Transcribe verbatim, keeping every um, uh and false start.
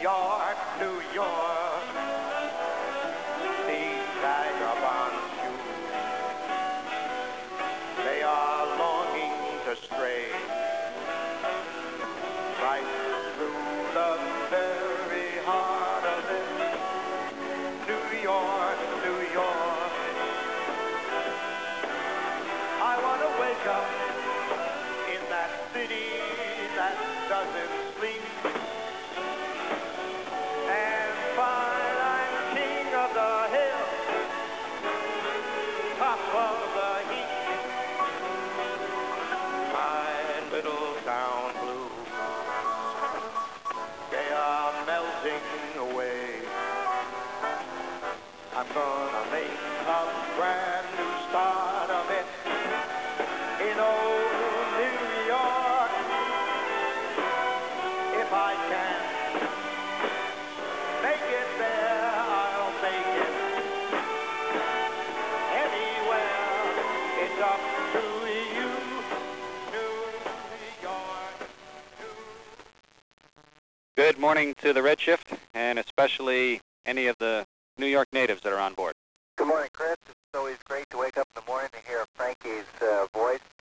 York, New York. These vagabond shoes, they are longing to stray right through the very heart of it. New York, New York. I want to wake up in that city that doesn't sleep and find I'm king of the hill, top of the heap. My little town blues, they are melting away. I'm gonna make a brand new start of it in old New York. If I can make it there, I'll make it anywhere. It's up to you, New York. New Good morning to the Red Shift, and especially any of the New York natives that are on board. Good morning, Chris. It's always great to wake up in the morning to hear Frankie's uh, voice.